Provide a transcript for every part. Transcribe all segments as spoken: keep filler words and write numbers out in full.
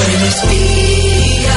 Buenos días.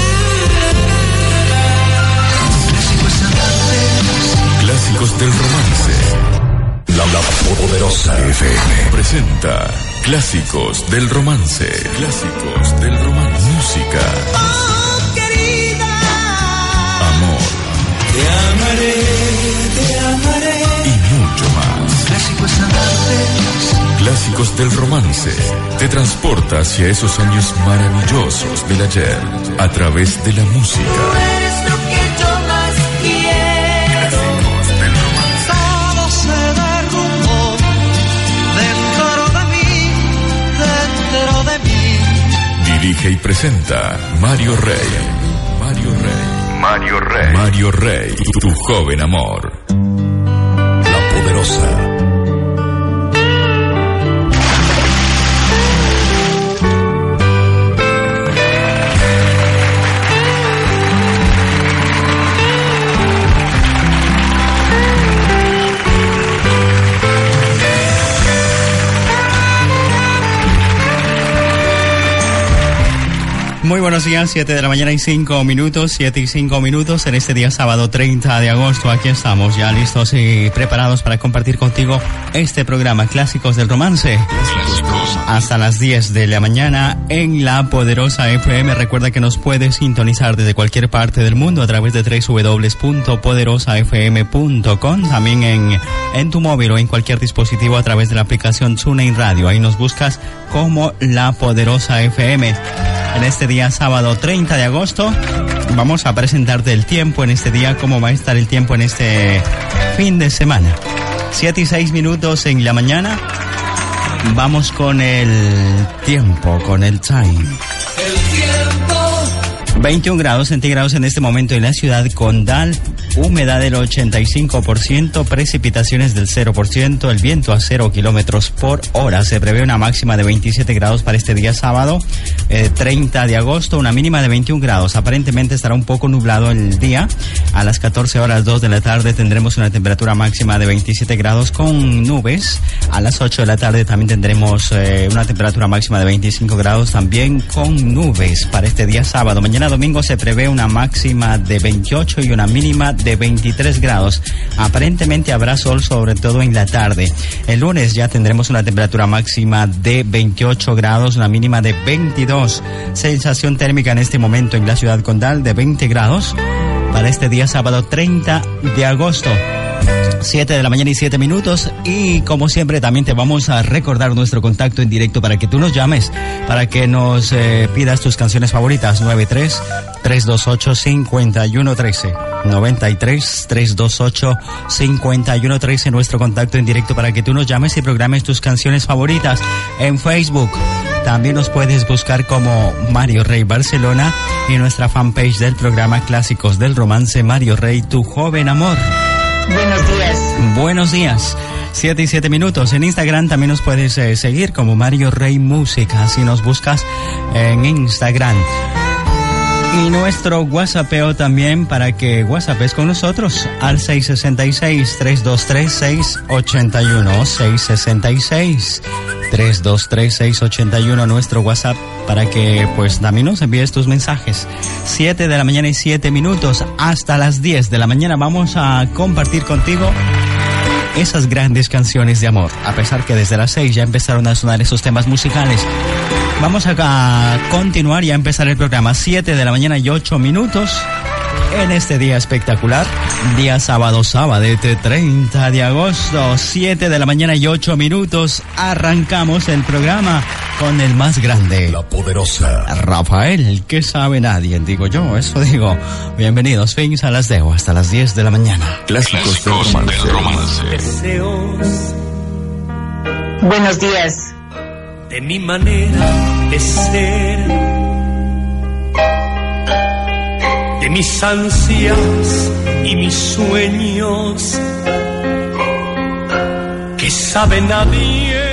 Clásicos del romance. La, la poderosa F M presenta Clásicos del romance. Clásicos del romance. Música. Oh, querida. Amor. Te amaré, te amaré. Y mucho más. Clásicos amantes. Clásicos del romance. Te transporta hacia esos años maravillosos del ayer a través de la música. Tú eres lo que yo más quiero. Clásicos del romance. Todo se derrumbó dentro de mí, dentro de mí. Dirige y presenta Mario Rey. Mario Rey. Mario Rey. Mario Rey, tu joven amor. La poderosa. Muy buenos días, siete de la mañana y cinco minutos, siete y cinco minutos en este día sábado treinta de agosto. Aquí estamos ya listos y preparados para compartir contigo este programa Clásicos del Romance. Clásicos. Hasta las diez de la mañana en la poderosa F M. Recuerda que nos puedes sintonizar desde cualquier parte del mundo a través de doble u doble u doble u punto poderosa f m punto com. También en, en tu móvil o en cualquier dispositivo a través de la aplicación TuneIn Radio. Ahí nos buscas como la poderosa F M. En este día sábado treinta de agosto vamos a presentarte el tiempo en este día, cómo va a estar el tiempo en este fin de semana. siete y seis minutos en la mañana. Vamos con el tiempo, con el time. El tiempo. veintiún grados centígrados en este momento en la ciudad condal. Humedad del ochenta y cinco por ciento, precipitaciones del cero por ciento, el viento a cero kilómetros por hora. Se prevé una máxima de veintisiete grados para este día sábado, eh, treinta de agosto, una mínima de veintiún grados. Aparentemente estará un poco nublado el día. A las catorce horas dos de la tarde tendremos una temperatura máxima de veintisiete grados con nubes. A las ocho de la tarde también tendremos eh, una temperatura máxima de veinticinco grados también con nubes para este día sábado. Mañana domingo se prevé una máxima de veintiocho y una mínima de de veintitrés grados. Aparentemente habrá sol, sobre todo en la tarde. El lunes ya tendremos una temperatura máxima de veintiocho grados, una mínima de veintidós. Sensación térmica en este momento en la ciudad condal de veinte grados para este día sábado treinta de agosto. siete de la mañana y siete minutos, y como siempre también te vamos a recordar nuestro contacto en directo para que tú nos llames, para que nos eh, pidas tus canciones favoritas. Nueve tres, tres dos ocho, cinco uno uno uno tres. noventa y tres, tres dos ocho, cinco uno uno tres, nuestro contacto en directo para que tú nos llames y programes tus canciones favoritas. En Facebook también nos puedes buscar como Mario Rey Barcelona, y nuestra fanpage del programa Clásicos del Romance, Mario Rey, tu joven amor. Buenos días. Buenos días. Siete y siete minutos. En Instagram también nos puedes eh, seguir como Mario Rey Música. Así nos buscas en Instagram. Y nuestro WhatsAppeo también para que WhatsAppes con nosotros al seis seis seis, tres dos tres, seis ocho uno. seis seis seis, tres dos tres, seis ocho uno, nuestro WhatsApp, para que pues también nos envíes tus mensajes. siete de la mañana y siete minutos. Hasta las diez de la mañana vamos a compartir contigo esas grandes canciones de amor. A pesar que desde las seis ya empezaron a sonar esos temas musicales. Vamos a continuar y a empezar el programa. siete de la mañana y ocho minutos en este día espectacular. Día sábado, sabadete, treinta de agosto. siete de la mañana y ocho minutos. Arrancamos el programa con el más grande. La poderosa. Rafael, que sabe nadie, digo yo, eso digo. Bienvenidos, fins a las dejo hasta las diez de la mañana. Clásicos del romance. Del romance. Deseos Buenos días. de mi manera de ser, de mis ansias y mis sueños, que sabe nadie.